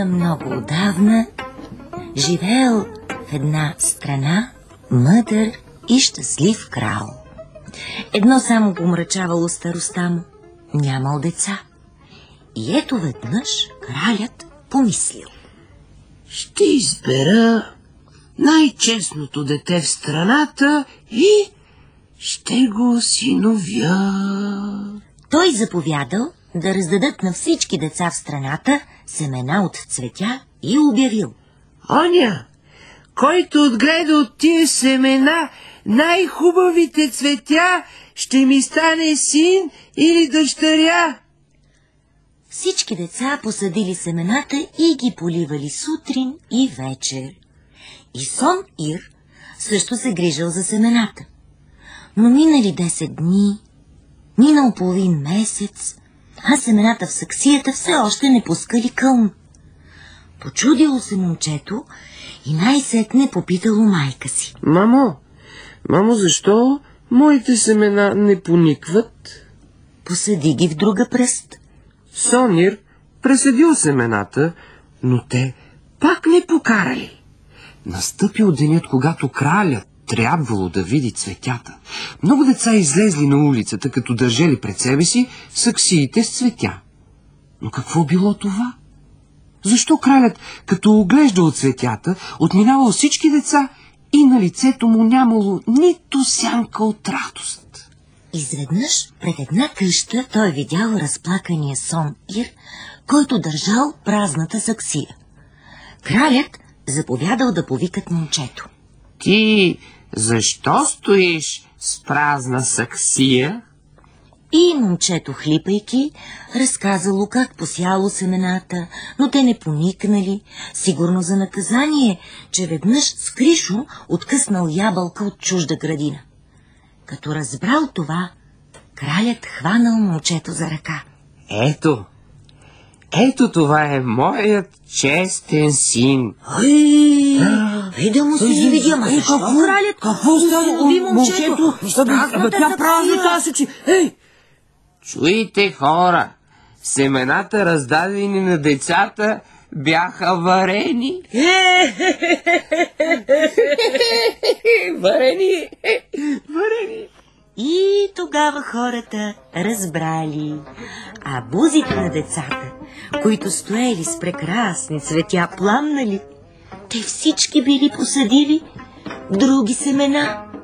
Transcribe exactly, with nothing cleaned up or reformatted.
много отдавна живеел в една страна мъдър и щастлив крал. Едно само го мрачавало старостта му — нямал деца. И ето веднъж кралят помислил: ще избера най-честното дете в страната и ще го осиновя. Той заповядал да раздадат на всички деца в страната семена от цветя и обявил: оня, който отгледа от тия семена най-хубавите цветя, ще ми стане син или дъщеря. Всички деца посадили семената и ги поливали сутрин и вечер. И Сон Ир също се грижал за семената. Но минали десет дни, минал половин месец, а семената в саксията все още не пускали кълн. Почудило се момчето и най-сетне попитало майка си: Мамо, мамо, защо моите семена не поникват? Посади ги в друга пръст. Сон Ир пресадил семената, но те пак не покарали. Настъпил денят, когато кралят трябвало да види цветята. Много деца излезли на улицата, като държали пред себе си саксиите с цветя. Но какво било това? Защо кралят, като оглеждал цветята, отминавал всички деца и на лицето му нямало нито сянка от радост? Изведнъж пред една къща той видял разплакания Сон Ир, който държал празната саксия. Кралят заповядал да повикат момчето. Ти защо стоиш с празна саксия? И момчето, хлипайки, разказало как посяло семената, но те не поникнали, сигурно за наказание, че веднъж с кришо откъснал ябълка от чужда градина. Като разбрал това, кралят хванал момчето за ръка. Ето, ето това е моят честен син. Ой, ей да му се не видя, ма защо кралят? Какво става? Уби момчето? Тя празната сечи. Ей! Чуйте, хора, семената, раздадени на децата, бяха варени. Варени, варени. И тогава хората разбрали, а бузите на децата, които стоели с прекрасни цветя, пламнали, те всички били посадили други семена.